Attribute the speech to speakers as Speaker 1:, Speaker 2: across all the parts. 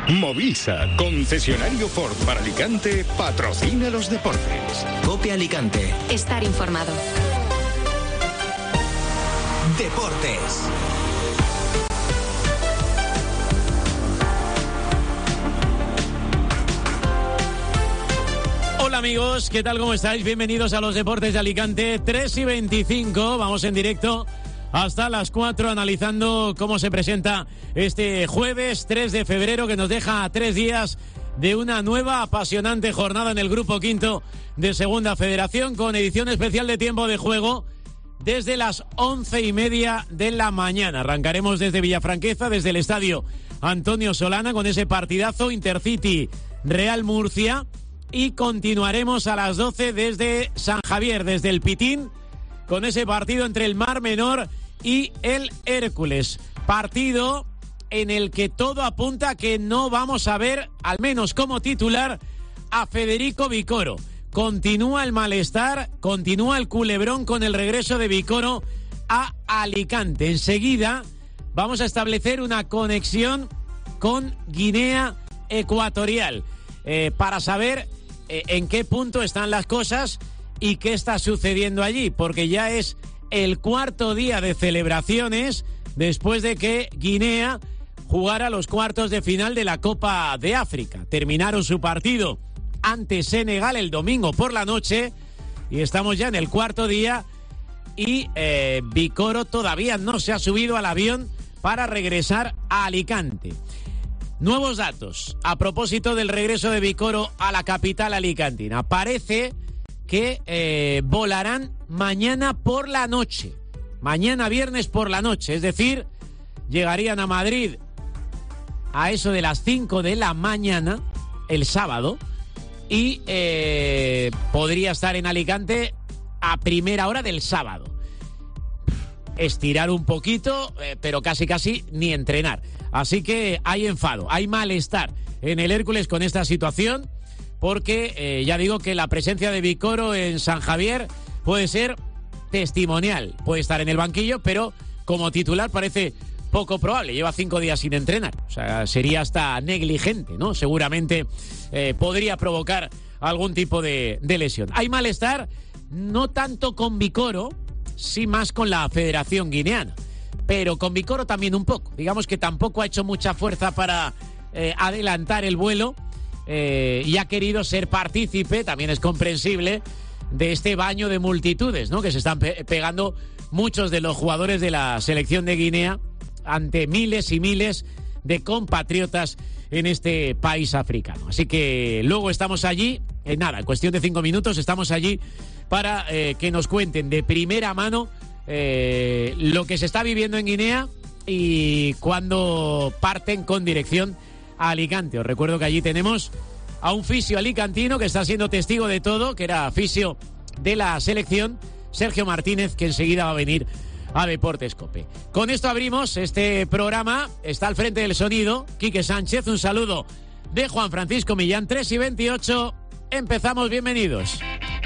Speaker 1: Movisa, concesionario Ford para Alicante, patrocina los deportes.
Speaker 2: COPE Alicante.
Speaker 3: Estar informado.
Speaker 2: Deportes.
Speaker 4: Hola amigos, ¿qué tal? ¿Cómo estáis? Bienvenidos a los deportes de Alicante, 3:25, vamos en directo hasta las 4 analizando cómo se presenta este jueves 3 de febrero que nos deja 3 días de una nueva apasionante jornada en el Grupo Quinto de Segunda Federación con edición especial de tiempo de juego desde las 11:30 de la mañana. Arrancaremos desde Villafranqueza, desde el estadio Antonio Solana con ese partidazo Intercity Real Murcia y continuaremos a las 12 desde San Javier, desde el Pitín, con ese partido entre el Mar Menor y el Hércules. Partido en el que todo apunta a que no vamos a ver, al menos como titular, a Federico Vicoro. Continúa el malestar, continúa el culebrón con el regreso de Vicoro a Alicante. Enseguida vamos a establecer una conexión con Guinea Ecuatorial para saber en qué punto están las cosas y qué está sucediendo allí, porque ya es el cuarto día de celebraciones después de que Guinea jugara los cuartos de final de la Copa de África. Terminaron su partido ante Senegal el domingo por la noche y estamos ya en el cuarto día y Vicoro todavía no se ha subido al avión para regresar a Alicante. Nuevos datos a propósito del regreso de Vicoro a la capital alicantina. Parece que volarán mañana por la noche, mañana viernes por la noche, es decir, llegarían a Madrid a eso de las 5 de la mañana, el sábado, y podría estar en Alicante a primera hora del sábado. Estirar un poquito, pero casi ni entrenar. Así que hay enfado, hay malestar en el Hércules con esta situación, porque ya digo que la presencia de Vicoro en San Javier puede ser testimonial. Puede estar en el banquillo, pero como titular parece poco probable. Lleva 5 días sin entrenar. O sea, sería hasta negligente, ¿no? Seguramente podría provocar algún tipo de lesión. Hay malestar, no tanto con Vicoro, sí más con la Federación Guineana. Pero con Vicoro también un poco. Digamos que tampoco ha hecho mucha fuerza para adelantar el vuelo. Y ha querido ser partícipe, también es comprensible, de este baño de multitudes, ¿no? Que se están pegando muchos de los jugadores de la selección de Guinea ante miles y miles de compatriotas en este país africano. Así que luego estamos allí, en cuestión de 5 minutos, estamos allí para que nos cuenten de primera mano lo que se está viviendo en Guinea y cuando parten con dirección a Alicante. Os recuerdo que allí tenemos a un fisio alicantino que está siendo testigo de todo, que era fisio de la selección, Sergio Martínez, que enseguida va a venir a Deportes COPE. Con esto abrimos este programa. Está al frente del sonido Quique Sánchez. Un saludo de Juan Francisco Millán. 3:28. Empezamos. Bienvenidos.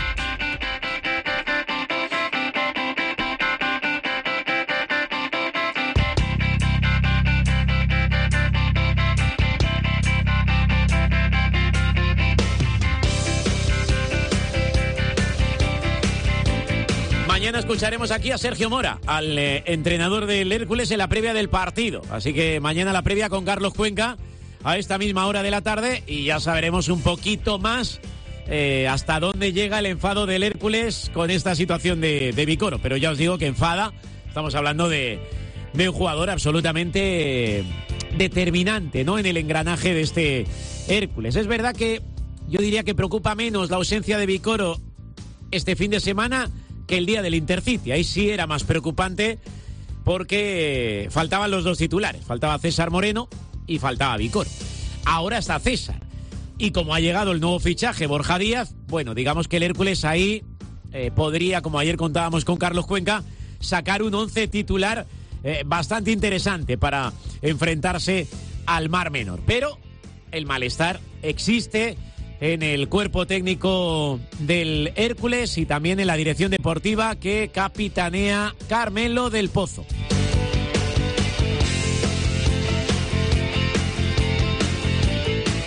Speaker 4: Mañana escucharemos aquí a Sergio Mora, al entrenador del Hércules, en la previa del partido. Así que mañana la previa con Carlos Cuenca a esta misma hora de la tarde y ya sabremos un poquito más hasta dónde llega el enfado del Hércules con esta situación de Vicoro. Pero ya os digo que enfada, estamos hablando de un jugador absolutamente determinante, ¿no?, en el engranaje de este Hércules. Es verdad que yo diría que preocupa menos la ausencia de Vicoro este fin de semana que el día del Intercity. Ahí sí era más preocupante porque faltaban los dos titulares. Faltaba César Moreno y faltaba Vicoro. Ahora está César. Y como ha llegado el nuevo fichaje, Borja Díaz, bueno, digamos que el Hércules ahí podría, como ayer contábamos con Carlos Cuenca, sacar un 11 titular bastante interesante para enfrentarse al Mar Menor. Pero el malestar existe en el cuerpo técnico del Hércules y también en la dirección deportiva que capitanea Carmelo del Pozo.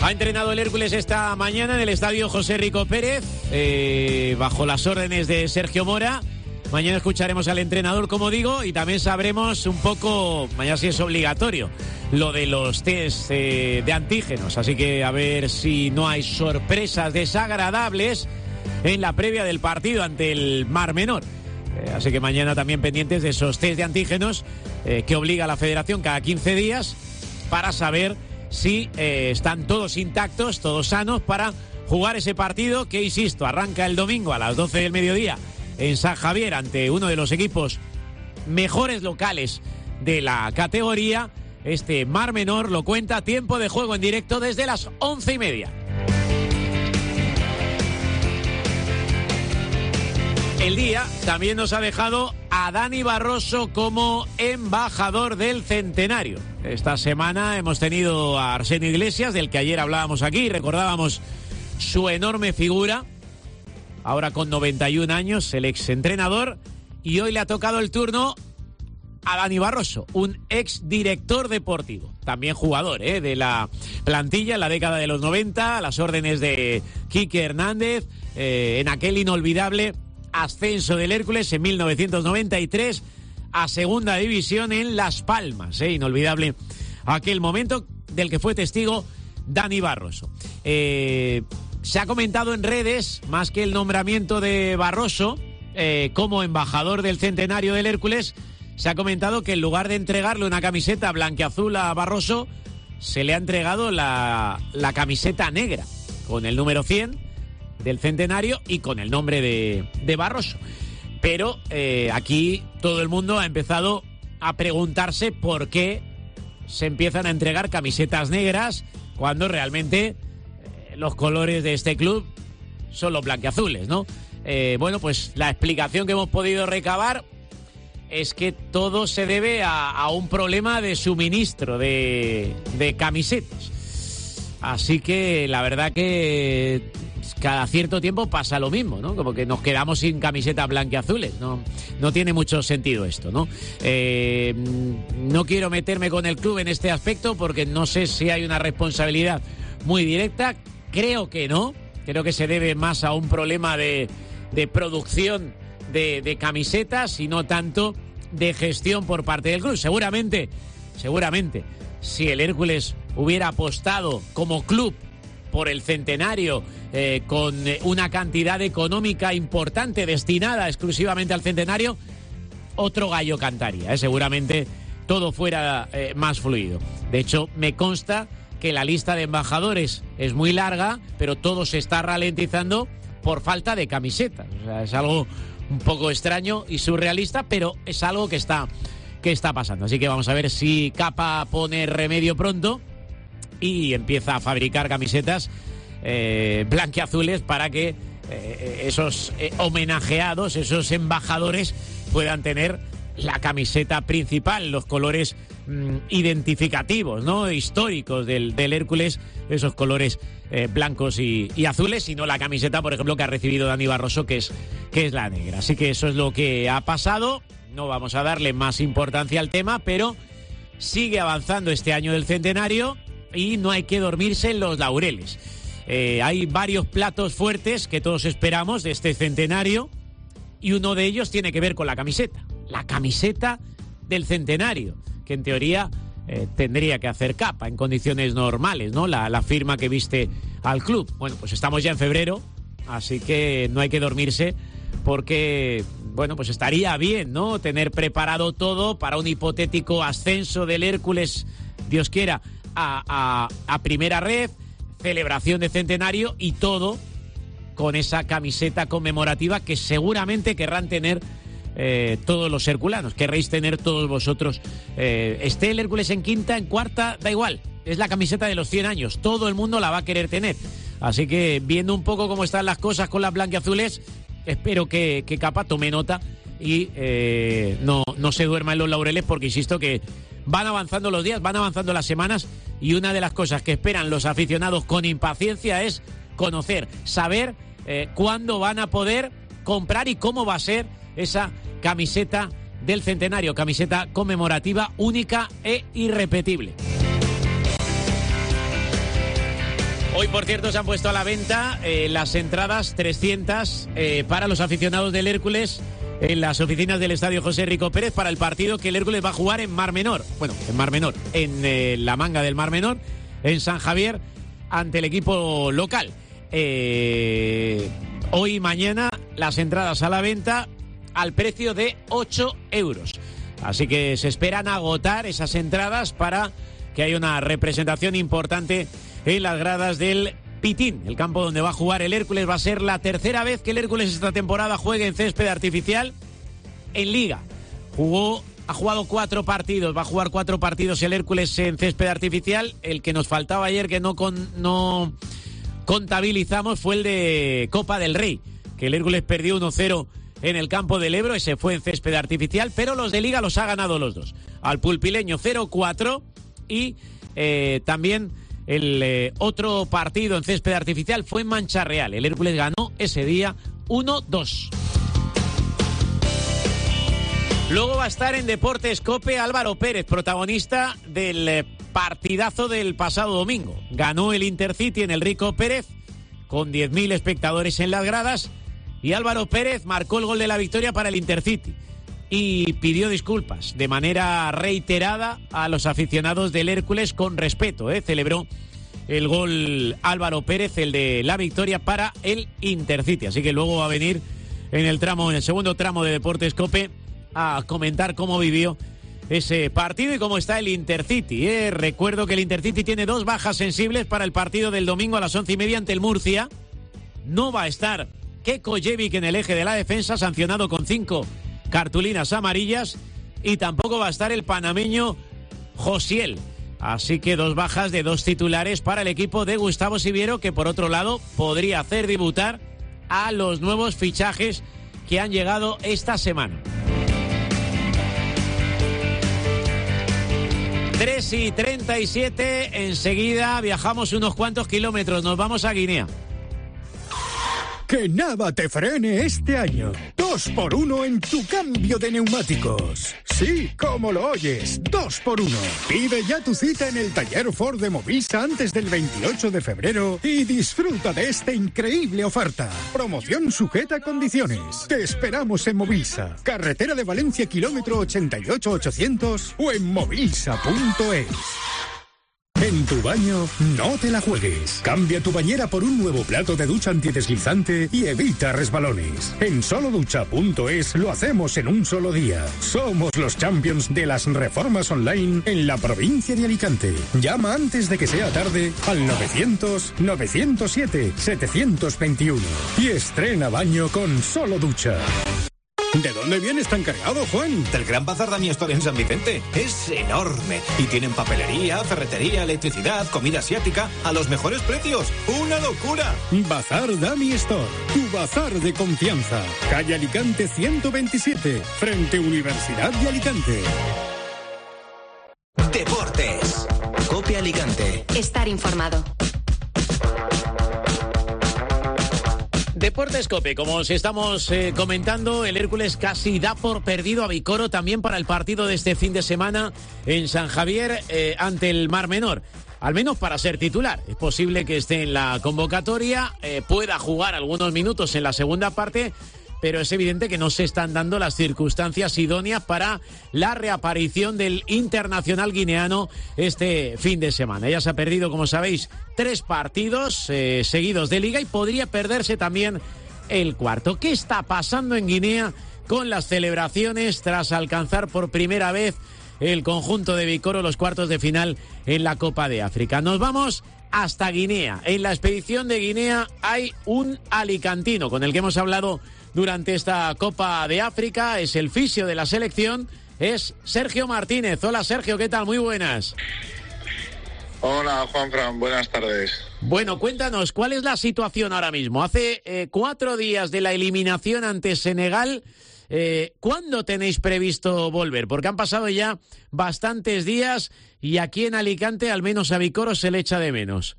Speaker 4: Ha entrenado el Hércules esta mañana en el estadio José Rico Pérez, bajo las órdenes de Sergio Mora. Mañana escucharemos al entrenador, como digo, y también sabremos un poco, mañana sí es obligatorio, lo de los test de antígenos. Así que a ver si no hay sorpresas desagradables en la previa del partido ante el Mar Menor. Así que mañana también pendientes de esos test de antígenos que obliga a la Federación cada 15 días para saber si están todos intactos, todos sanos para jugar ese partido que, insisto, arranca el domingo a las 12 del mediodía en San Javier ante uno de los equipos mejores locales de la categoría. Este Mar Menor lo cuenta, tiempo de juego en directo desde las 11:30. El día también nos ha dejado a Dani Barroso como embajador del centenario. Esta semana hemos tenido a Arsenio Iglesias, del que ayer hablábamos aquí, recordábamos su enorme figura, ahora con 91 años, el exentrenador, y hoy le ha tocado el turno a Dani Barroso, un exdirector deportivo, también jugador de la plantilla en la década de los 90, a las órdenes de Quique Hernández, en aquel inolvidable ascenso del Hércules en 1993 a segunda división en Las Palmas. Inolvidable aquel momento del que fue testigo Dani Barroso. Se ha comentado en redes, más que el nombramiento de Barroso como embajador del centenario del Hércules, se ha comentado que en lugar de entregarle una camiseta blanquiazul a Barroso, se le ha entregado la camiseta negra con el número 100 del centenario y con el nombre de Barroso. Pero aquí todo el mundo ha empezado a preguntarse por qué se empiezan a entregar camisetas negras cuando realmente los colores de este club son los blanquiazules, ¿no? Bueno, pues la explicación que hemos podido recabar es que todo se debe a un problema de suministro de camisetas. Así que la verdad que cada cierto tiempo pasa lo mismo, ¿no? Como que nos quedamos sin camisetas blanquiazules. No tiene mucho sentido esto, ¿no? No quiero meterme con el club en este aspecto porque no sé si hay una responsabilidad muy directa. Creo que no. Creo que se debe más a un problema de producción de camisetas y no tanto de gestión por parte del club. Seguramente, si el Hércules hubiera apostado como club por el centenario con una cantidad económica importante destinada exclusivamente al centenario, otro gallo cantaría, seguramente todo fuera más fluido. De hecho, me consta que la lista de embajadores es muy larga, pero todo se está ralentizando por falta de camisetas. O sea, es algo un poco extraño y surrealista, pero es algo que está pasando. Así que vamos a ver si Capa pone remedio pronto y empieza a fabricar camisetas blanquiazules para que esos homenajeados, esos embajadores puedan tener la camiseta principal, los colores identificativos, ¿no? Históricos del Hércules, esos colores blancos y azules, y no la camiseta, por ejemplo, que ha recibido Dani Barroso, que es la negra. Así que eso es lo que ha pasado. No vamos a darle más importancia al tema, pero sigue avanzando este año del centenario y no hay que dormirse en los laureles. Hay varios platos fuertes que todos esperamos de este centenario y uno de ellos tiene que ver con la camiseta del centenario, que en teoría tendría que hacer Capa en condiciones normales, ¿no? La firma que viste al club. Bueno, pues estamos ya en febrero, así que no hay que dormirse porque, bueno, pues estaría bien, ¿no? Tener preparado todo para un hipotético ascenso del Hércules, Dios quiera, a primera red, celebración de centenario y todo con esa camiseta conmemorativa que seguramente querrán tener todos los herculanos, querréis tener todos vosotros. Esté el Hércules en quinta, en cuarta, da igual, es la camiseta de los 100 años, todo el mundo la va a querer tener. Así que viendo un poco cómo están las cosas con las blanquiazules, espero que Capa tome nota y no se duerma en los laureles, porque insisto que van avanzando los días, van avanzando las semanas, y una de las cosas que esperan los aficionados con impaciencia es conocer, saber cuándo van a poder comprar y cómo va a ser esa camiseta del centenario, camiseta conmemorativa única e irrepetible. Hoy, por cierto, se han puesto a la venta las entradas 300 para los aficionados del Hércules en las oficinas del Estadio José Rico Pérez para el partido que el Hércules va a jugar en Mar Menor. Bueno, en Mar Menor, en la manga del Mar Menor, en San Javier, ante el equipo local. Hoy y mañana las entradas a la venta al precio de 8 euros. Así que se esperan agotar esas entradas para que haya una representación importante en las gradas del Pitín, el campo donde va a jugar el Hércules. Va a ser la tercera vez que el Hércules esta temporada juegue en césped artificial en Liga. Ha jugado 4 partidos, va a jugar 4 partidos el Hércules en césped artificial. El que nos faltaba ayer, que no contabilizamos, fue el de Copa del Rey, que el Hércules perdió 1-0 en el campo del Ebro. Ese fue en césped artificial, pero los de Liga los ha ganado los dos. Al pulpileño 0-4 y también el otro partido en césped artificial fue en Mancha Real. El Hércules ganó ese día 1-2. Luego va a estar en Deportes COPE Álvaro Pérez, protagonista del partidazo del pasado domingo. Ganó el Intercity en el Rico Pérez con 10.000 espectadores en las gradas y Álvaro Pérez marcó el gol de la victoria para el Intercity y pidió disculpas de manera reiterada a los aficionados del Hércules con respeto. Celebró el gol Álvaro Pérez, el de la victoria para el Intercity. Así que luego va a venir en el segundo tramo de Deportes COPE a comentar cómo vivió ese partido y cómo está el Intercity. Recuerdo que el Intercity tiene 2 bajas sensibles para el partido del domingo a las 11:30 ante el Murcia. No va a estar Keko Jevic en el eje de la defensa, sancionado con 5 cartulinas amarillas, y tampoco va a estar el panameño Josiel. Así que 2 bajas de 2 titulares para el equipo de Gustavo Siviero, que por otro lado podría hacer debutar a los nuevos fichajes que han llegado esta semana. 3:37, enseguida viajamos unos cuantos kilómetros, nos vamos a Guinea.
Speaker 3: Que nada te frene este año. 2x1 en tu cambio de neumáticos. Sí, como lo oyes, 2x1. Pide ya tu cita en el taller Ford de Movisa antes del 28 de febrero y disfruta de esta increíble oferta. Promoción sujeta a condiciones. Te esperamos en Movisa, carretera de Valencia, kilómetro 88-800 o en movisa.es. En tu baño, no te la juegues. Cambia tu bañera por un nuevo plato de ducha antideslizante y evita resbalones. En soloducha.es lo hacemos en un solo día. Somos los champions de las reformas online en la provincia de Alicante. Llama antes de que sea tarde al 900-907-721 y estrena baño con Solo Ducha. ¿De dónde vienes tan cargado, Juan?
Speaker 2: Del Gran Bazar Dami Store en San Vicente. Es enorme. Y tienen papelería, ferretería, electricidad, comida asiática a los mejores precios. ¡Una locura!
Speaker 3: Bazar Dami Store, tu bazar de confianza. Calle Alicante 127, frente Universidad de Alicante.
Speaker 2: Deportes. COPE Alicante.
Speaker 5: Estar informado.
Speaker 4: Deportes COPE, como os estamos comentando, el Hércules casi da por perdido a Vicoro también para el partido de este fin de semana en San Javier ante el Mar Menor. Al menos para ser titular. Es posible que esté en la convocatoria, pueda jugar algunos minutos en la segunda parte, pero es evidente que no se están dando las circunstancias idóneas para la reaparición del internacional guineano este fin de semana. Ya se ha perdido, como sabéis, 3 partidos seguidos de Liga y podría perderse también el cuarto. ¿Qué está pasando en Guinea con las celebraciones tras alcanzar por primera vez el conjunto de Vicoro los cuartos de final en la Copa de África? Nos vamos hasta Guinea. En la expedición de Guinea hay un alicantino con el que hemos hablado durante esta Copa de África. Es el fisio de la selección, es Sergio Martínez. Hola Sergio, ¿qué tal? Muy buenas.
Speaker 6: Hola Juanfran, buenas tardes.
Speaker 4: Bueno, cuéntanos, ¿cuál es la situación ahora mismo? Hace 4 días de la eliminación ante Senegal. ¿Cuándo tenéis previsto volver? Porque han pasado ya bastantes días y aquí en Alicante, al menos a Vicoro, se le echa de menos.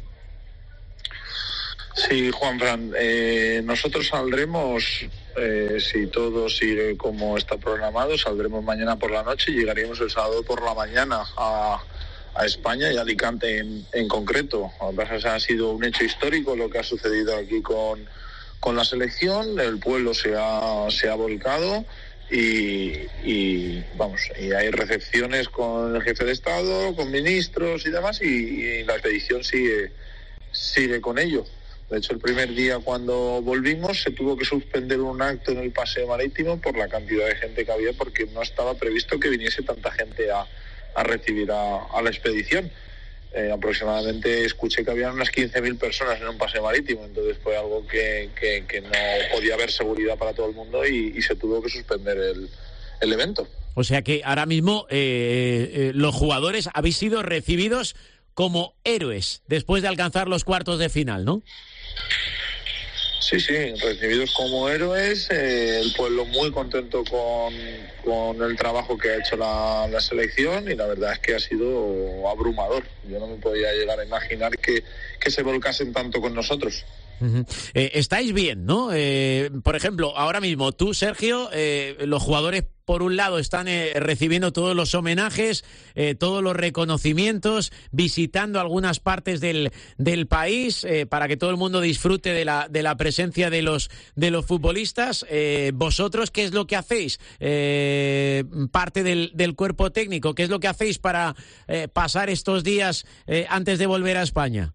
Speaker 6: Sí, Juanfran, nosotros saldremos, si todo sigue como está programado, saldremos mañana por la noche y llegaríamos el sábado por la mañana a España y a Alicante en concreto. Ha sido un hecho histórico lo que ha sucedido aquí con la selección. El pueblo se ha volcado y hay recepciones con el jefe de Estado, con ministros y demás, y la expedición sigue con ello. De hecho, el primer día cuando volvimos se tuvo que suspender un acto en el paseo marítimo por la cantidad de gente que había, porque no estaba previsto que viniese tanta gente a recibir a la expedición. Aproximadamente escuché que habían unas 15.000 personas en un paseo marítimo, entonces fue algo que no podía haber seguridad para todo el mundo y se tuvo que suspender el evento.
Speaker 4: O sea que ahora mismo los jugadores habéis sido recibidos como héroes después de alcanzar los cuartos de final, ¿no?
Speaker 6: Sí, recibidos como héroes, el pueblo muy contento con el trabajo que ha hecho la selección, y la verdad es que ha sido abrumador. Yo no me podía llegar a imaginar que se volcasen tanto con nosotros.
Speaker 4: Uh-huh. Estáis bien, ¿no? Por ejemplo, ahora mismo tú, Sergio, los jugadores por un lado están recibiendo todos los homenajes, todos los reconocimientos, visitando algunas partes del país para que todo el mundo disfrute de la presencia de los futbolistas. Vosotros, ¿qué es lo que hacéis? Parte del cuerpo técnico, ¿qué es lo que hacéis para pasar estos días antes de volver a España?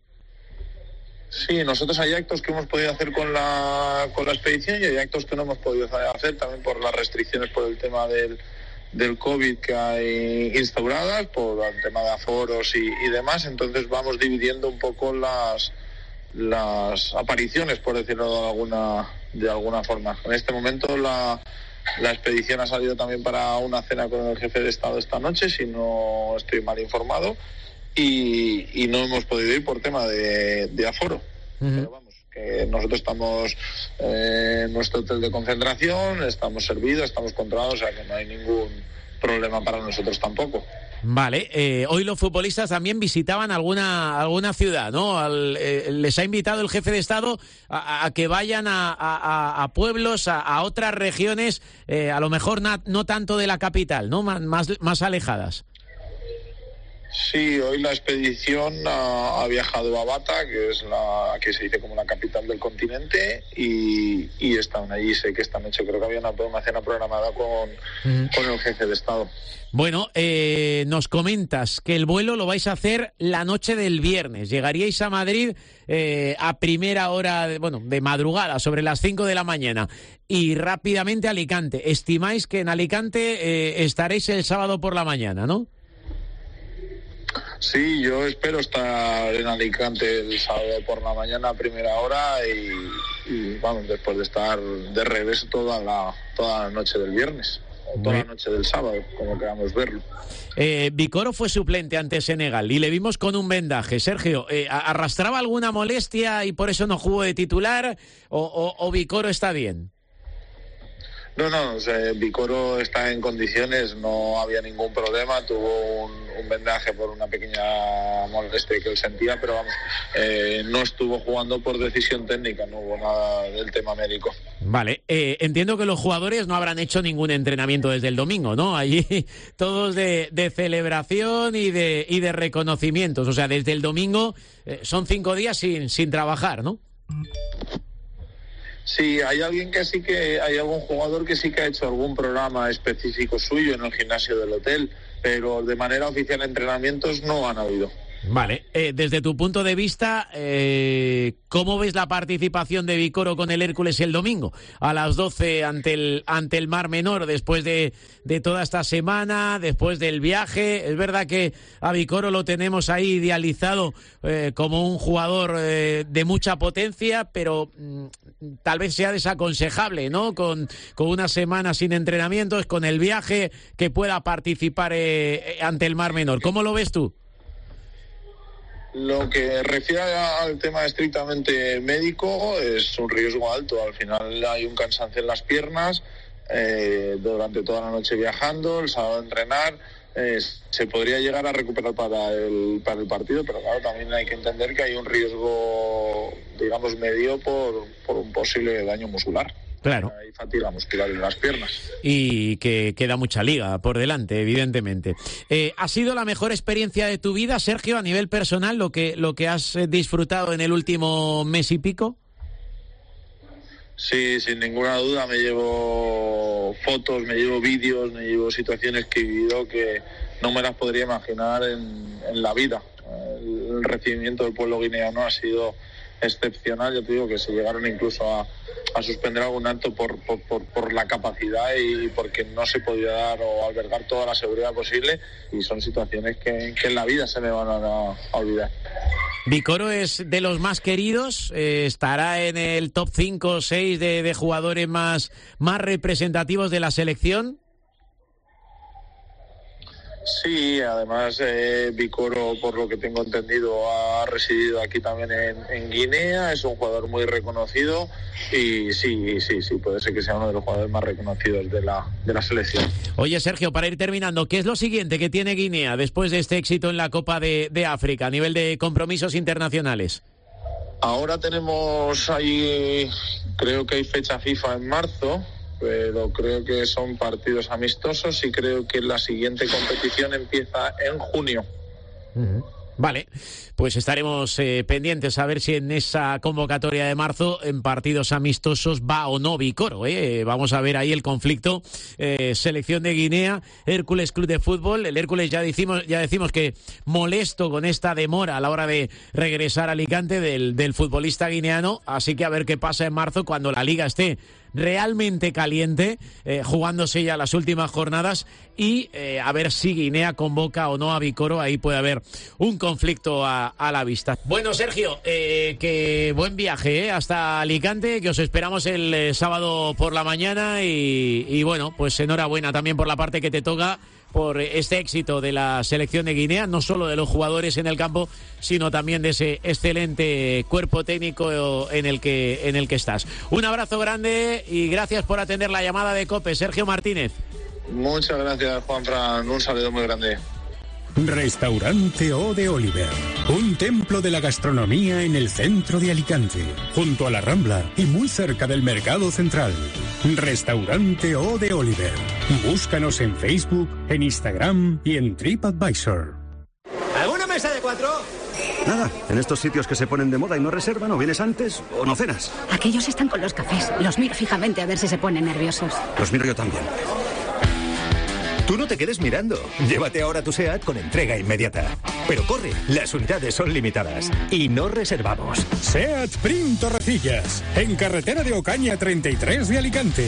Speaker 6: Sí, nosotros hay actos que hemos podido hacer con la expedición y hay actos que no hemos podido hacer también por las restricciones por el tema del COVID que hay instauradas, por el tema de aforos y demás. Entonces vamos dividiendo un poco las apariciones, por decirlo de alguna forma. En este momento la expedición ha salido también para una cena con el jefe de Estado esta noche, si no estoy mal informado. Y no hemos podido ir por tema de aforo. Uh-huh. Pero vamos, que nosotros estamos en nuestro hotel de concentración, estamos servidos, estamos controlados, o sea que no hay ningún problema para nosotros tampoco.
Speaker 4: Vale, hoy los futbolistas también visitaban alguna ciudad, ¿no? Les ha invitado el jefe de Estado a que vayan a pueblos, a otras regiones, a lo mejor no tanto de la capital, ¿no? Más alejadas.
Speaker 6: Sí, hoy la expedición ha viajado a Bata, que es la que se dice como la capital del continente, y están allí. Sé que esta noche creo que había una cena programada con el jefe de Estado.
Speaker 4: Bueno, nos comentas que el vuelo lo vais a hacer la noche del viernes. Llegaríais a Madrid a primera hora, de madrugada, sobre las 5 de la mañana, y rápidamente a Alicante. Estimáis que en Alicante estaréis el sábado por la mañana, ¿no?
Speaker 6: Sí, yo espero estar en Alicante el sábado por la mañana a primera hora y vamos, después de estar de regreso toda la noche del viernes, o toda la noche del sábado, como queramos verlo.
Speaker 4: Vicoro fue suplente ante Senegal y le vimos con un vendaje. Sergio, ¿arrastraba alguna molestia y por eso no jugó de titular o Vicoro está bien?
Speaker 6: No, Vicoro está en condiciones, no había ningún problema, tuvo un vendaje por una pequeña molestia que él sentía, pero vamos, no estuvo jugando por decisión técnica, no hubo nada del tema médico. Vale,
Speaker 4: entiendo que los jugadores no habrán hecho ningún entrenamiento desde el domingo, ¿no? Allí todos de celebración y de reconocimientos, o sea, desde el domingo son 5 días sin trabajar, ¿no?
Speaker 6: Sí, hay algún jugador que sí que ha hecho algún programa específico suyo en el gimnasio del hotel, pero de manera oficial entrenamientos no han habido.
Speaker 4: Vale, desde tu punto de vista, ¿cómo ves la participación de Vicoro con el Hércules el domingo? A las 12 ante el Mar Menor, después de toda esta semana, después del viaje. Es verdad que a Vicoro lo tenemos ahí idealizado como un jugador de mucha potencia, pero tal vez sea desaconsejable, ¿no? Con una semana sin entrenamientos, con el viaje, que pueda participar ante el Mar Menor. ¿Cómo lo ves tú?
Speaker 6: Lo que refiere al tema estrictamente médico es un riesgo alto. Al final hay un cansancio en las piernas, durante toda la noche viajando, el sábado entrenar, se podría llegar a recuperar para el partido, pero claro, también hay que entender que hay un riesgo, digamos, medio por un posible daño muscular.
Speaker 4: Claro.
Speaker 6: Hay fatiga muscular en las piernas.
Speaker 4: Y que queda mucha liga por delante, evidentemente. ¿Ha sido la mejor experiencia de tu vida, Sergio, a nivel personal, lo que has disfrutado en el último mes y pico?
Speaker 6: Sí, sin ninguna duda me llevo fotos, me llevo vídeos, me llevo situaciones que he vivido que no me las podría imaginar en la vida. El recibimiento del pueblo guineano ha sido excepcional. Yo te digo que se llegaron incluso a suspender algún acto por la capacidad y porque no se podía dar o albergar toda la seguridad posible, y son situaciones que en la vida se me van a olvidar.
Speaker 4: Vicoro es de los más queridos, estará en el top 5 o 6 de jugadores más representativos de la selección.
Speaker 6: Sí, además Vicoro, por lo que tengo entendido, ha residido aquí también en Guinea, es un jugador muy reconocido y sí, puede ser que sea uno de los jugadores más reconocidos de la selección.
Speaker 4: Oye, Sergio, para ir terminando, ¿qué es lo siguiente que tiene Guinea después de este éxito en la Copa de África a nivel de compromisos internacionales?
Speaker 6: Ahora tenemos ahí, creo que hay fecha FIFA en marzo, pero creo que son partidos amistosos y creo que la siguiente competición empieza en junio.
Speaker 4: Vale, pues estaremos pendientes a ver si en esa convocatoria de marzo en partidos amistosos va o no Vicoro. Vamos a ver ahí el conflicto. Selección de Guinea, Hércules Club de Fútbol. El Hércules ya decimos que molesto con esta demora a la hora de regresar a Alicante del futbolista guineano. Así que a ver qué pasa en marzo cuando la liga esté realmente caliente, jugándose ya las últimas jornadas, y a ver si Guinea convoca o no a Vicoro. Ahí puede haber un conflicto a la vista. Bueno, Sergio, que buen viaje hasta Alicante, que os esperamos el sábado por la mañana, y bueno, pues enhorabuena también por la parte que te toca, por este éxito de la selección de Guinea, no solo de los jugadores en el campo, sino también de ese excelente cuerpo técnico en el que estás. Un abrazo grande y gracias por atender la llamada de COPE, Sergio Martínez.
Speaker 6: Muchas gracias, Juanfran, un saludo muy grande.
Speaker 3: Restaurante O de Oliver, un templo de la gastronomía en el centro de Alicante, junto a la Rambla y muy cerca del Mercado Central. Restaurante O de Oliver. Búscanos en Facebook, en Instagram y en TripAdvisor.
Speaker 5: ¿Alguna mesa de 4?
Speaker 7: Nada, en estos sitios que se ponen de moda y no reservan, o vienes antes o no cenas.
Speaker 8: Aquellos están con los cafés. Los miro fijamente a ver si se ponen nerviosos.
Speaker 7: Los miro yo también.
Speaker 5: Tú no te quedes mirando. Llévate ahora tu SEAT con entrega inmediata. Pero corre, las unidades son limitadas y no reservamos.
Speaker 3: SEAT Print Torrecillas, en carretera de Ocaña 33 de Alicante.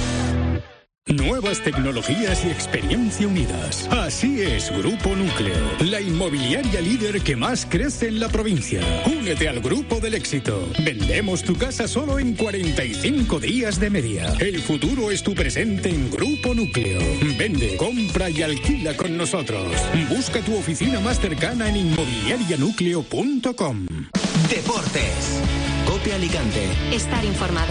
Speaker 3: Nuevas tecnologías y experiencia unidas. Así es Grupo Núcleo, la inmobiliaria líder que más crece en la provincia. Únete al Grupo del Éxito. Vendemos tu casa solo en 45 días de media. El futuro es tu presente en Grupo Núcleo. Vende, compra y alquila con nosotros. Busca tu oficina más cercana en inmobiliarianúcleo.com.
Speaker 9: Deportes. COPE Alicante.
Speaker 8: Estar informado.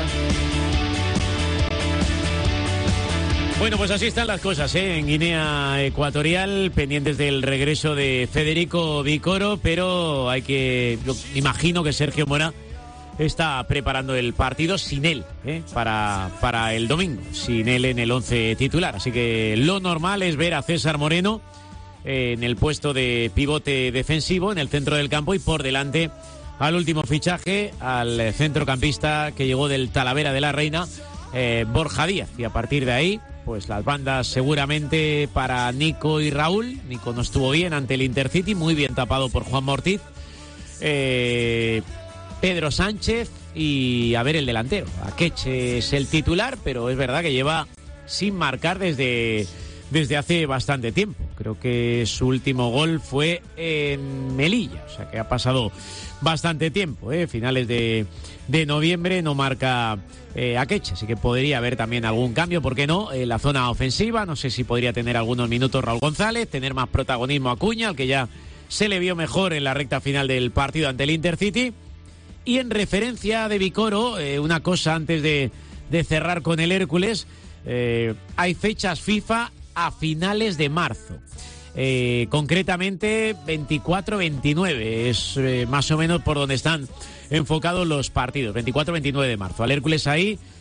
Speaker 4: Bueno, pues así están las cosas, en Guinea Ecuatorial, pendientes del regreso de Federico Vicoro, pero yo imagino que Sergio Mora está preparando el partido sin él, para el domingo, sin él en el 11 titular. Así que lo normal es ver a César Moreno en el puesto de pivote defensivo en el centro del campo, y por delante al último fichaje, al centrocampista que llegó del Talavera de la Reina, Borja Díaz, y a partir de ahí pues las bandas seguramente para Nico y Raúl. Nico no estuvo bien ante el Intercity, muy bien tapado por Juan Ortiz. Pedro Sánchez y a ver el delantero. Akeche es el titular, pero es verdad que lleva sin marcar desde hace bastante tiempo. Creo que su último gol fue en Melilla, o sea que ha pasado bastante tiempo, finales de noviembre no marca Akeche, así que podría haber también algún cambio, ¿por qué no? En la zona ofensiva, no sé si podría tener algunos minutos Raúl González, tener más protagonismo Acuña, al que ya se le vio mejor en la recta final del partido ante el Intercity. Y en referencia de Vicoro, una cosa antes de cerrar con el Hércules, hay fechas FIFA a finales de marzo. Concretamente 24-29 es más o menos por donde están enfocados los partidos, 24-29 de marzo. Al Hércules ahí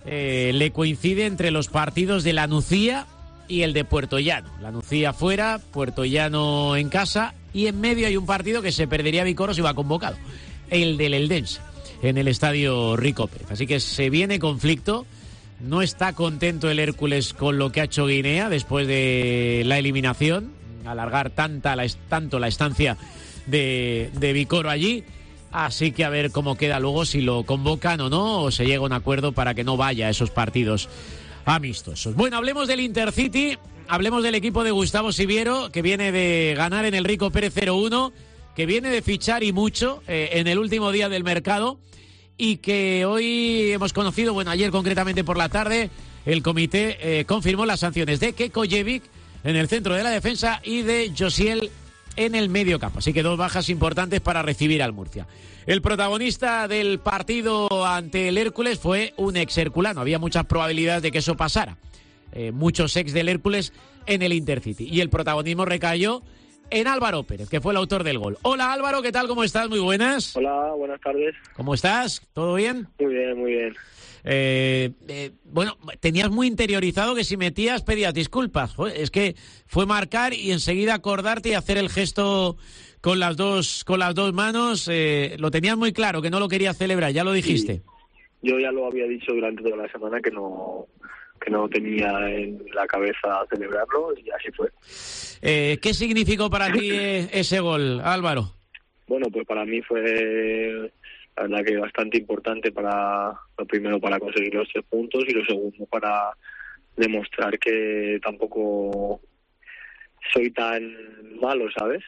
Speaker 4: le coincide entre los partidos de La Nucía y el de Puerto Llano. La Nucía fuera, Puerto Llano en casa, y en medio hay un partido que se perdería Vicoro si va convocado, el del Eldense, en el estadio Rico Pérez. Así que se viene conflicto. No está contento el Hércules con lo que ha hecho Guinea después de la eliminación, alargar tanto la estancia de Vicoro allí. Así que a ver cómo queda luego, si lo convocan o no, o se llega a un acuerdo para que no vaya a esos partidos amistosos. Bueno, hablemos del Intercity, hablemos del equipo de Gustavo Siviero, que viene de ganar en el Rico Pérez 0-1, que viene de fichar y mucho en el último día del mercado, y que hoy hemos conocido, bueno, ayer concretamente por la tarde, el comité confirmó las sanciones de Kekojevic en el centro de la defensa y de Josiel en el medio campo. Así que 2 bajas importantes para recibir al Murcia. El protagonista del partido ante el Hércules fue un ex herculano. Había muchas probabilidades de que eso pasara. Muchos ex del Hércules en el Intercity. Y el protagonismo recayó en Álvaro Pérez, que fue el autor del gol. Hola Álvaro, ¿qué tal? ¿Cómo estás? Muy buenas.
Speaker 10: Hola, buenas tardes.
Speaker 4: ¿Cómo estás? ¿Todo bien?
Speaker 10: Muy bien, muy bien.
Speaker 4: Bueno, tenías muy interiorizado que si metías pedías disculpas. Joder, es que fue marcar y enseguida acordarte y hacer el gesto con las dos manos. Lo tenías muy claro, que no lo querías celebrar, ya lo dijiste.
Speaker 10: Sí, yo ya lo había dicho durante toda la semana que no tenía en la cabeza celebrarlo, y así fue.
Speaker 4: ¿Qué significó para ti ese gol, Álvaro?
Speaker 10: Bueno, pues para mí fue, la verdad, que bastante importante, lo primero para conseguir los 3 puntos, y lo segundo para demostrar que tampoco soy tan malo, ¿sabes?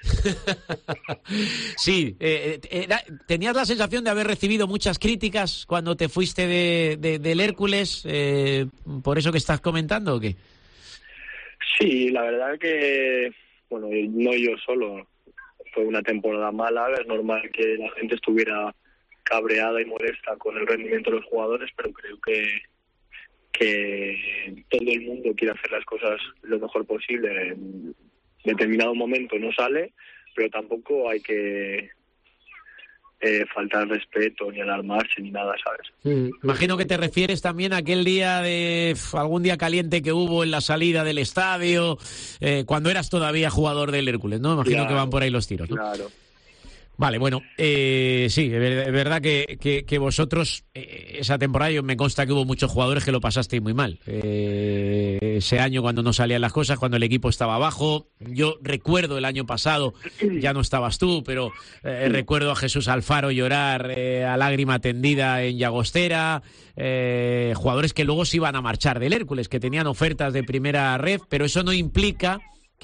Speaker 4: Sí, ¿tenías la sensación de haber recibido muchas críticas cuando te fuiste del Hércules, por eso que estás comentando, o qué?
Speaker 10: Sí, la verdad que, bueno, no yo solo, fue una temporada mala, es normal que la gente estuviera cabreada y molesta con el rendimiento de los jugadores, pero creo que todo el mundo quiere hacer las cosas lo mejor posible. En determinado momento no sale, pero tampoco hay que faltar respeto ni alarmarse ni nada, ¿sabes?
Speaker 4: Imagino que te refieres también a aquel día algún día caliente que hubo en la salida del estadio, cuando eras todavía jugador del Hércules, ¿no? Imagino que van por ahí los tiros, ¿no?
Speaker 10: Claro.
Speaker 4: Vale, bueno, sí, es verdad que vosotros, esa temporada, me consta que hubo muchos jugadores que lo pasasteis muy mal. Ese año cuando no salían las cosas, cuando el equipo estaba abajo. Yo recuerdo el año pasado, ya no estabas tú, pero recuerdo a Jesús Alfaro llorar a lágrima tendida en Llagostera. Jugadores que luego se iban a marchar del Hércules, que tenían ofertas de primera red, pero eso no implica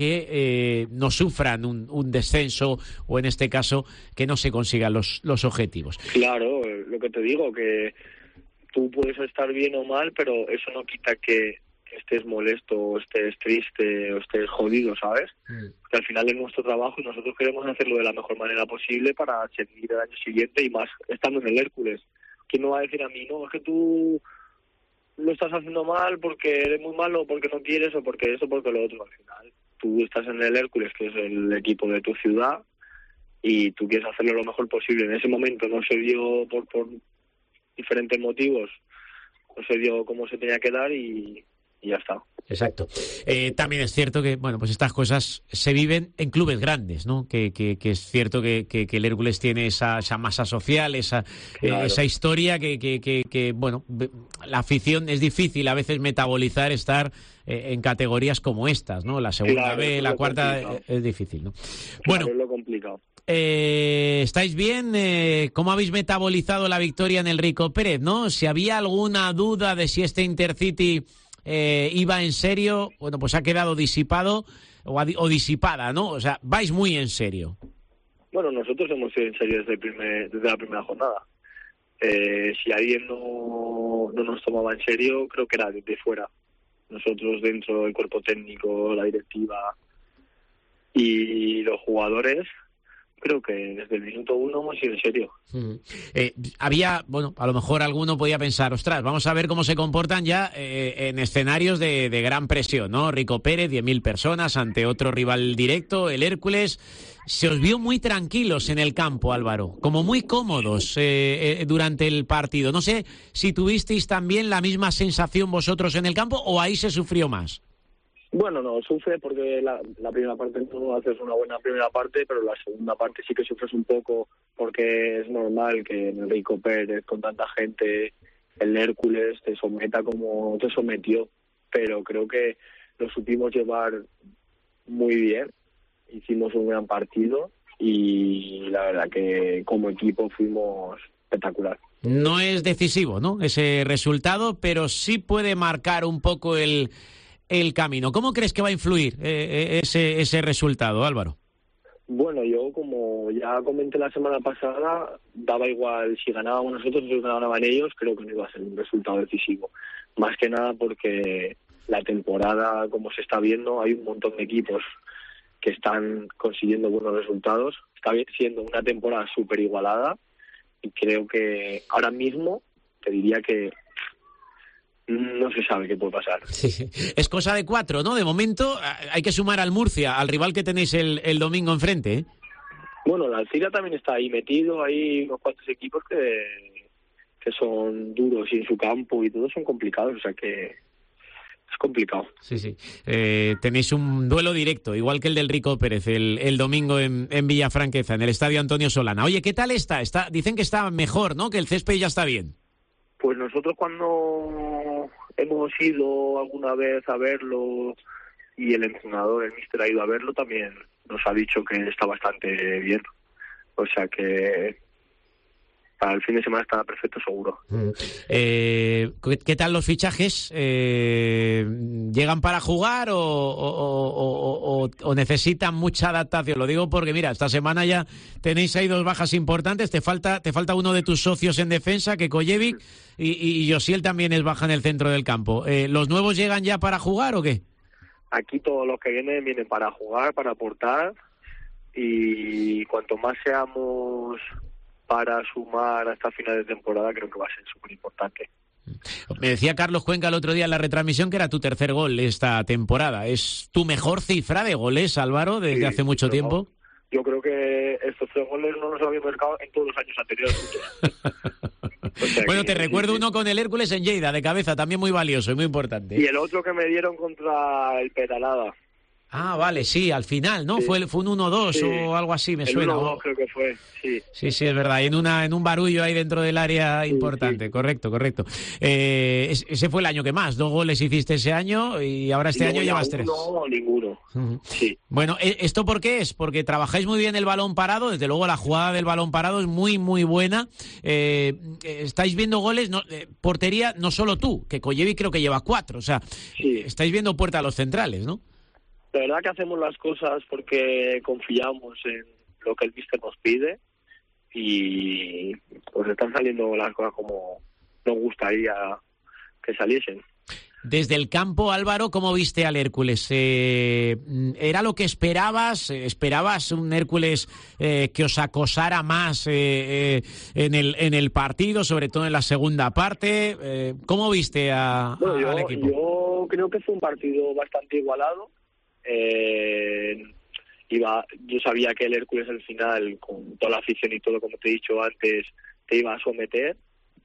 Speaker 4: que no sufran un descenso, o en este caso que no se consigan los objetivos.
Speaker 10: Claro, lo que te digo, que tú puedes estar bien o mal, pero eso no quita que estés molesto, o estés triste, o estés jodido, ¿sabes? Que al final es nuestro trabajo y nosotros queremos hacerlo de la mejor manera posible para seguir el año siguiente, y más estando en el Hércules. ¿Quién me va a decir a mí, no, es que tú lo estás haciendo mal porque eres muy malo, o porque no quieres, o porque eso, porque lo otro? Al final tú estás en el Hércules, que es el equipo de tu ciudad, y tú quieres hacerlo lo mejor posible. En ese momento no se dio por diferentes motivos, no se dio como se tenía que dar, y ya está.
Speaker 4: Exacto. También es cierto que, bueno, pues estas cosas se viven en clubes grandes, ¿no? Que es cierto que el Hércules tiene esa masa social, claro, esa historia que, bueno, la afición es difícil a veces metabolizar estar en categorías como estas, ¿no? La segunda, claro, B, la cuarta, es difícil, ¿no?
Speaker 10: Claro,
Speaker 4: bueno,
Speaker 10: es lo complicado.
Speaker 4: ¿Estáis bien? ¿Cómo habéis metabolizado la victoria en el Rico Pérez, no? Si había alguna duda de si este Intercity iba en serio, bueno, pues ha quedado disipado o disipada, ¿no? O sea, vais muy en serio.
Speaker 10: Bueno, nosotros hemos ido en serio desde la primera jornada. Si alguien no nos tomaba en serio, creo que era desde fuera. Nosotros dentro del cuerpo técnico, la directiva y los jugadores, creo que desde el minuto 1 hemos ido en serio.
Speaker 4: Había, bueno, a lo mejor alguno podía pensar, ostras, vamos a ver cómo se comportan ya en escenarios de gran presión, ¿no? Rico Pérez, 10.000 personas ante otro rival directo, el Hércules. Se os vio muy tranquilos en el campo, Álvaro, como muy cómodos durante el partido. No sé si tuvisteis también la misma sensación vosotros en el campo o ahí se sufrió más.
Speaker 10: Bueno, no, sufre porque la primera parte no haces una buena primera parte, pero la segunda parte sí que sufres un poco porque es normal que Rico Pérez, con tanta gente, el Hércules, te someta como te sometió, pero creo que lo supimos llevar muy bien, hicimos un gran partido y la verdad que como equipo fuimos espectacular.
Speaker 4: No es decisivo, ¿no?, ese resultado, pero sí puede marcar un poco el camino. ¿Cómo crees que va a influir ese resultado, Álvaro?
Speaker 10: Bueno, yo como ya comenté la semana pasada, daba igual si ganábamos nosotros o si ganaban ellos, creo que no iba a ser un resultado decisivo. Más que nada porque la temporada, como se está viendo, hay un montón de equipos que están consiguiendo buenos resultados. Está siendo una temporada súper igualada y creo que ahora mismo te diría que no se sabe qué puede pasar.
Speaker 4: Sí. Es cosa de 4, ¿no? De momento hay que sumar al Murcia, al rival que tenéis el domingo enfrente, ¿eh?
Speaker 10: Bueno, la Alcira también está ahí metido, hay unos cuantos equipos que son duros y en su campo y todos son complicados, o sea que es complicado.
Speaker 4: Sí. Tenéis un duelo directo, igual que el del Rico Pérez, el domingo en Villafranqueza, en el Estadio Antonio Solana. Oye, ¿qué tal está? Dicen que está mejor, ¿no? Que el césped ya está bien.
Speaker 10: Pues nosotros cuando hemos ido alguna vez a verlo y el entrenador, el míster, ha ido a verlo, también nos ha dicho que está bastante bien. O sea que para el fin de semana está perfecto seguro. ¿Qué
Speaker 4: tal los fichajes? ¿Llegan para jugar o necesitan mucha adaptación? Lo digo porque, mira, esta semana ya tenéis ahí 2 bajas importantes. Te falta uno de tus socios en defensa, que Kojevic, y Josiel también es baja en el centro del campo. ¿Los nuevos llegan ya para jugar o qué?
Speaker 10: Aquí todos los que vienen para jugar, para aportar, y cuanto más seamos para sumar hasta final de temporada, creo que va a ser súper importante.
Speaker 4: Me decía Carlos Cuenca el otro día en la retransmisión que era tu tercer gol esta temporada. ¿Es tu mejor cifra de goles, Álvaro, desde hace mucho tiempo?
Speaker 10: Yo creo que estos 3 goles no nos habían marcado en todos los años anteriores. O sea,
Speaker 4: bueno, te recuerdo uno con el Hércules en Lleida, de cabeza, también muy valioso y muy importante.
Speaker 10: Y el otro que me dieron contra el Peralada.
Speaker 4: Ah, vale, sí, al final, ¿no? Sí. Fue un 1-2 o algo así, me suena.
Speaker 10: El 1-2 creo que fue, sí.
Speaker 4: Sí, es verdad, y en un barullo ahí dentro del área importante, sí. Correcto. Ese fue el año que más, 2 goles hiciste ese año y ahora este año llevas 3.
Speaker 10: No, ninguno. Sí.
Speaker 4: Bueno, ¿esto por qué es? Porque trabajáis muy bien el balón parado, desde luego la jugada del balón parado es muy, muy buena. Estáis viendo goles, portería, no solo tú, que Kojevic creo que lleva 4, o sea, sí. Estáis viendo puerta a los centrales, ¿no?
Speaker 10: La verdad que hacemos las cosas porque confiamos en lo que el míster nos pide y pues están saliendo las cosas como nos gustaría que saliesen.
Speaker 4: Desde el campo, Álvaro, ¿cómo viste al Hércules? ¿Era lo que esperabas? ¿Esperabas un Hércules que os acosara más en el partido, sobre todo en la segunda parte? ¿Cómo viste al equipo?
Speaker 10: Yo creo que fue un partido bastante igualado. Yo sabía que el Hércules al final, con toda la afición y todo, como te he dicho antes, te iba a someter,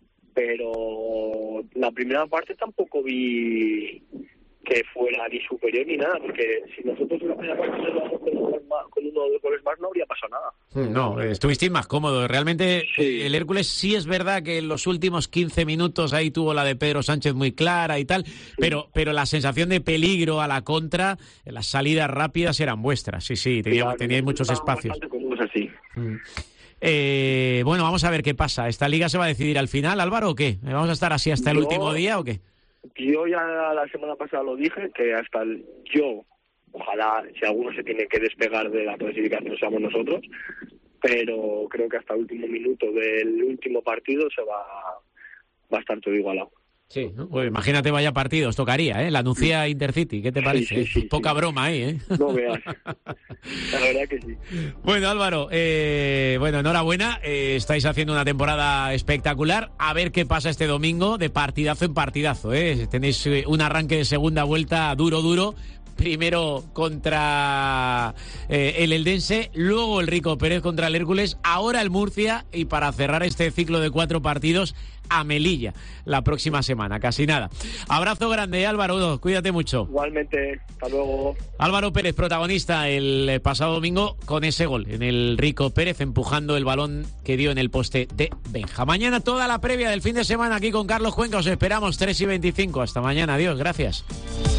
Speaker 10: pero la primera parte tampoco vi que fuera ni superior ni nada, porque si nosotros en la primera parte nos vamos con 1 o 2 goles más, no habría pasado nada.
Speaker 4: No, estuvisteis más cómodos. Realmente
Speaker 10: sí.
Speaker 4: El Hércules sí es verdad que en los últimos 15 minutos ahí tuvo la de Pedro Sánchez muy clara y tal, sí. pero la sensación de peligro a la contra, las salidas rápidas eran vuestras. Sí, teníais muchos espacios.
Speaker 10: Así.
Speaker 4: Bueno, vamos a ver qué pasa. ¿Esta liga se va a decidir al final, Álvaro, o qué? ¿Vamos a estar así hasta el último día o qué?
Speaker 10: Yo ya la semana pasada lo dije, que ojalá, si alguno se tiene que despegar de la clasificación, seamos nosotros, pero creo que hasta el último minuto del último partido va a estar todo igualado.
Speaker 4: Sí, ¿no? Pues imagínate vaya partidos, tocaría, La Nucía Intercity, ¿qué te parece?
Speaker 10: Sí,
Speaker 4: Poca broma ahí,
Speaker 10: No veas. La verdad que sí.
Speaker 4: Bueno, Álvaro, enhorabuena. Estáis haciendo una temporada espectacular. A ver qué pasa este domingo, de partidazo en partidazo, Tenéis un arranque de segunda vuelta duro. Primero contra el Eldense, luego el Rico Pérez contra el Hércules, ahora el Murcia y para cerrar este ciclo de 4 partidos a Melilla la próxima semana, casi nada. Abrazo grande, Álvaro, cuídate mucho.
Speaker 10: Igualmente, hasta luego.
Speaker 4: Álvaro Pérez, protagonista el pasado domingo con ese gol en el Rico Pérez, empujando el balón que dio en el poste de Benja. Mañana toda la previa del fin de semana aquí con Carlos Cuenca, os esperamos 3:25. Hasta mañana, adiós, gracias.